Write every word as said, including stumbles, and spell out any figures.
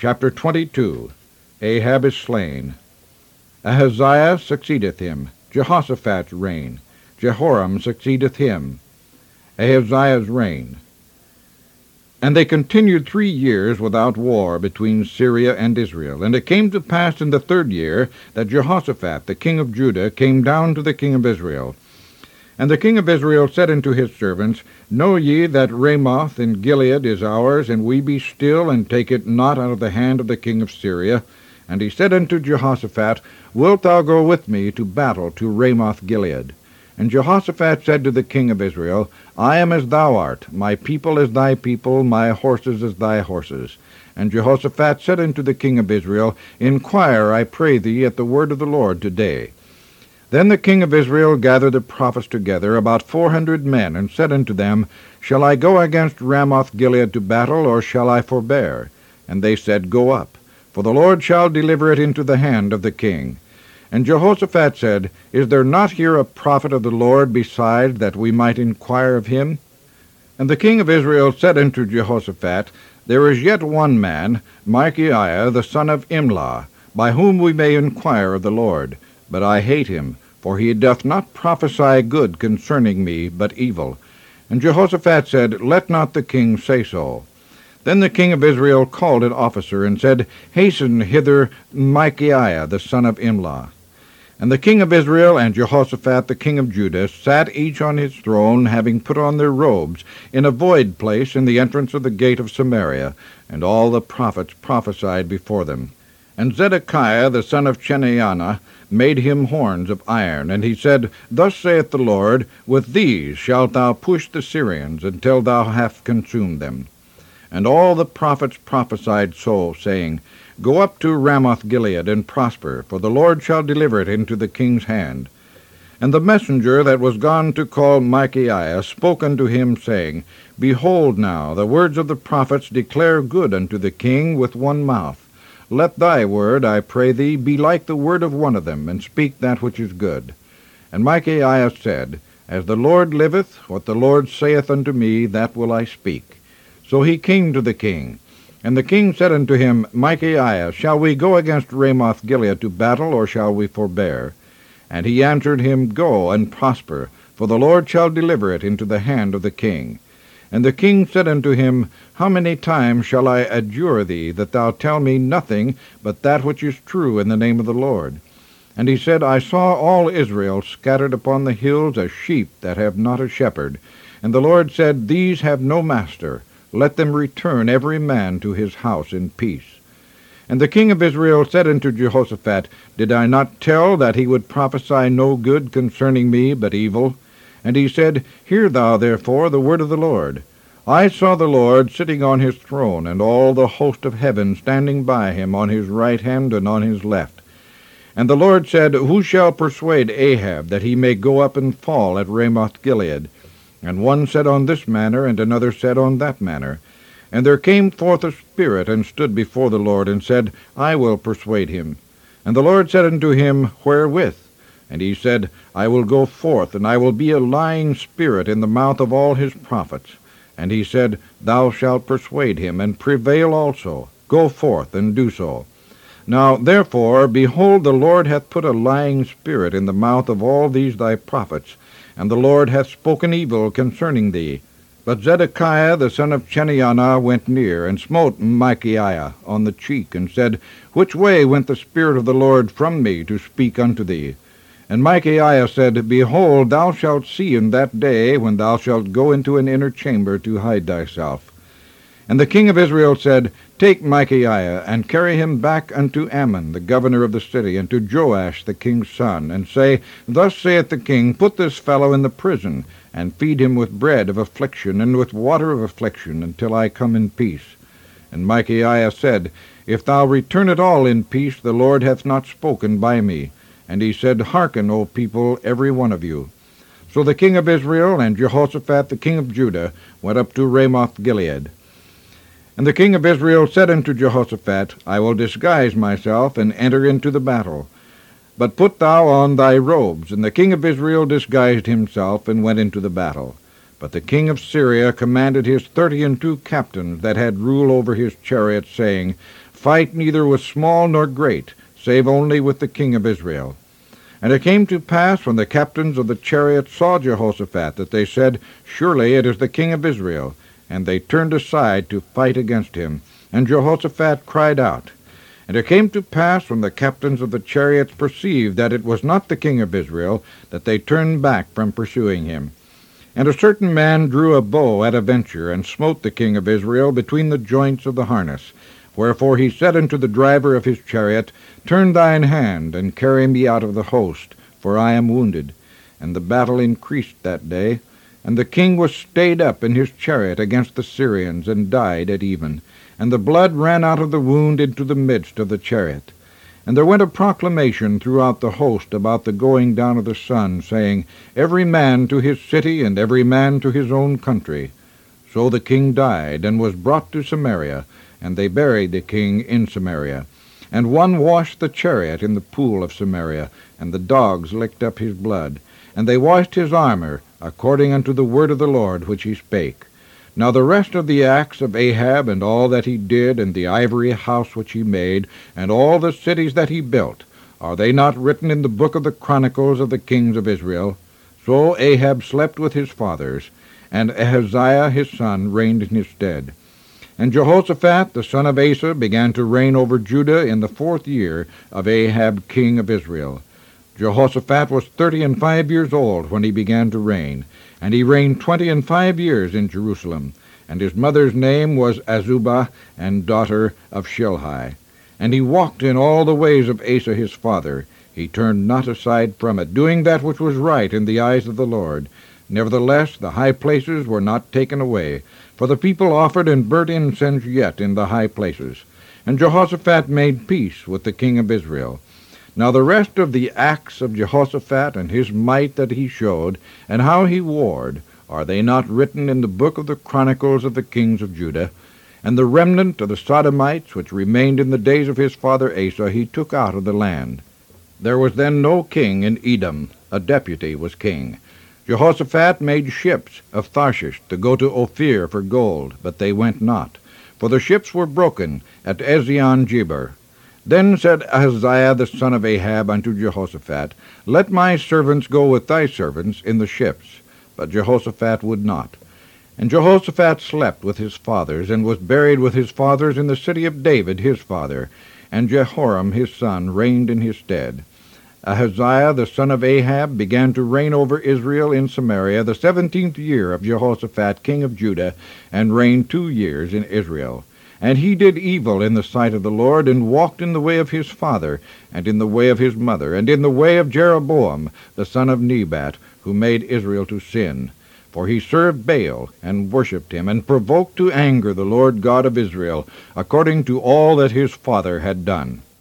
Chapter twenty-two. Ahab is slain. Ahaziah succeedeth him. Jehoshaphat's reign. Jehoram succeedeth him. Ahaziah's reign. And they continued three years without war between Syria and Israel. And it came to pass in the third year that Jehoshaphat the king of Judah came down to the king of Israel. And the king of Israel said unto his servants, Know ye that Ramoth in Gilead is ours, and we be still, and take it not out of the hand of the king of Syria? And he said unto Jehoshaphat, Wilt thou go with me to battle to Ramoth Gilead? And Jehoshaphat said to the king of Israel, I am as thou art, my people as thy people, my horses as thy horses. And Jehoshaphat said unto the king of Israel, Inquire, I pray thee, at the word of the Lord today. Then the king of Israel gathered the prophets together, about four hundred men, and said unto them, Shall I go against Ramoth Gilead to battle, or shall I forbear? And they said, Go up, for the Lord shall deliver it into the hand of the king. And Jehoshaphat said, Is there not here a prophet of the Lord beside, that we might inquire of him? And the king of Israel said unto Jehoshaphat, There is yet one man, Micaiah the son of Imlah, by whom we may inquire of the Lord. But I hate him, for he doth not prophesy good concerning me, but evil. And Jehoshaphat said, Let not the king say so. Then the king of Israel called an officer, and said, Hasten hither Micaiah the son of Imlah. And the king of Israel and Jehoshaphat the king of Judah sat each on his throne, having put on their robes, in a void place in the entrance of the gate of Samaria, and all the prophets prophesied before them. And Zedekiah the son of Chenaanah made him horns of iron, and he said, Thus saith the Lord, With these shalt thou push the Syrians, until thou hast consumed them. And all the prophets prophesied so, saying, Go up to Ramoth Gilead, and prosper, for the Lord shall deliver it into the king's hand. And the messenger that was gone to call Micaiah spoke unto him, saying, Behold now, the words of the prophets declare good unto the king with one mouth. Let thy word, I pray thee, be like the word of one of them, and speak that which is good. And Micaiah said, As the Lord liveth, what the Lord saith unto me, that will I speak. So he came to the king. And the king said unto him, Micaiah, shall we go against Ramoth Gilead to battle, or shall we forbear? And he answered him, Go and prosper, for the Lord shall deliver it into the hand of the king. And the king said unto him, How many times shall I adjure thee, that thou tell me nothing but that which is true in the name of the Lord? And he said, I saw all Israel scattered upon the hills as sheep that have not a shepherd. And the Lord said, These have no master. Let them return every man to his house in peace. And the king of Israel said unto Jehoshaphat, Did I not tell that he would prophesy no good concerning me, but evil? And he said, Hear thou therefore the word of the Lord. I saw the Lord sitting on his throne, and all the host of heaven standing by him on his right hand and on his left. And the Lord said, Who shall persuade Ahab that he may go up and fall at Ramoth Gilead? And one said on this manner, and another said on that manner. And there came forth a spirit, and stood before the Lord, and said, I will persuade him. And the Lord said unto him, Wherewith? And he said, I will go forth, and I will be a lying spirit in the mouth of all his prophets. And he said, Thou shalt persuade him, and prevail also. Go forth, and do so. Now therefore, behold, the Lord hath put a lying spirit in the mouth of all these thy prophets, and the Lord hath spoken evil concerning thee. But Zedekiah the son of Chenaanah went near, and smote Micaiah on the cheek, and said, Which way went the Spirit of the Lord from me to speak unto thee? And Micaiah said, Behold, thou shalt see in that day, when thou shalt go into an inner chamber to hide thyself. And the king of Israel said, Take Micaiah, and carry him back unto Ammon, the governor of the city, and to Joash the king's son, and say, Thus saith the king, Put this fellow in the prison, and feed him with bread of affliction, and with water of affliction, until I come in peace. And Micaiah said, If thou return at all in peace, the Lord hath not spoken by me. And he said, Hearken, O people, every one of you. So the king of Israel and Jehoshaphat the king of Judah went up to Ramoth Gilead. And the king of Israel said unto Jehoshaphat, I will disguise myself, and enter into the battle. But put thou on thy robes. And the king of Israel disguised himself, and went into the battle. But the king of Syria commanded his thirty and two captains that had rule over his chariots, saying, fight neither with small nor great, save only with the king of Israel. And it came to pass, when the captains of the chariots saw Jehoshaphat, that they said, Surely it is the king of Israel. And they turned aside to fight against him. And Jehoshaphat cried out. And it came to pass, when the captains of the chariots perceived that it was not the king of Israel, that they turned back from pursuing him. And a certain man drew a bow at a venture, and smote the king of Israel between the joints of the harness. Wherefore he said unto the driver of his chariot, Turn thine hand, and carry me out of the host, for I am wounded. And the battle increased that day. And the king was stayed up in his chariot against the Syrians, and died at even. And the blood ran out of the wound into the midst of the chariot. And there went a proclamation throughout the host about the going down of the sun, saying, Every man to his city, and every man to his own country. So the king died, and was brought to Samaria, and they buried the king in Samaria. And one washed the chariot in the pool of Samaria, and the dogs licked up his blood. And they washed his armor, according unto the word of the Lord which he spake. Now the rest of the acts of Ahab, and all that he did, and the ivory house which he made, and all the cities that he built, are they not written in the book of the chronicles of the kings of Israel? So Ahab slept with his fathers, and Ahaziah his son reigned in his stead. And Jehoshaphat the son of Asa began to reign over Judah in the fourth year of Ahab king of Israel. Jehoshaphat was thirty and five years old when he began to reign, and he reigned twenty and five years in Jerusalem. And his mother's name was Azubah, and daughter of Shilhi. And he walked in all the ways of Asa his father. He turned not aside from it, doing that which was right in the eyes of the Lord. Nevertheless the high places were not taken away, for the people offered and burnt incense yet in the high places. And Jehoshaphat made peace with the king of Israel. Now the rest of the acts of Jehoshaphat, and his might that he showed, and how he warred, are they not written in the book of the chronicles of the kings of Judah? And the remnant of the Sodomites, which remained in the days of his father Asa, he took out of the land. There was then no king in Edom, a deputy was king. Jehoshaphat made ships of Tarshish to go to Ophir for gold, but they went not, for the ships were broken at Ezion-Geber. Then said Ahaziah the son of Ahab unto Jehoshaphat, Let my servants go with thy servants in the ships. But Jehoshaphat would not. And Jehoshaphat slept with his fathers, and was buried with his fathers in the city of David his father. And Jehoram his son reigned in his stead. Ahaziah the son of Ahab began to reign over Israel in Samaria the seventeenth year of Jehoshaphat king of Judah, and reigned two years in Israel. And he did evil in the sight of the Lord, and walked in the way of his father, and in the way of his mother, and in the way of Jeroboam the son of Nebat, who made Israel to sin. For he served Baal, and worshipped him, and provoked to anger the Lord God of Israel, according to all that his father had done.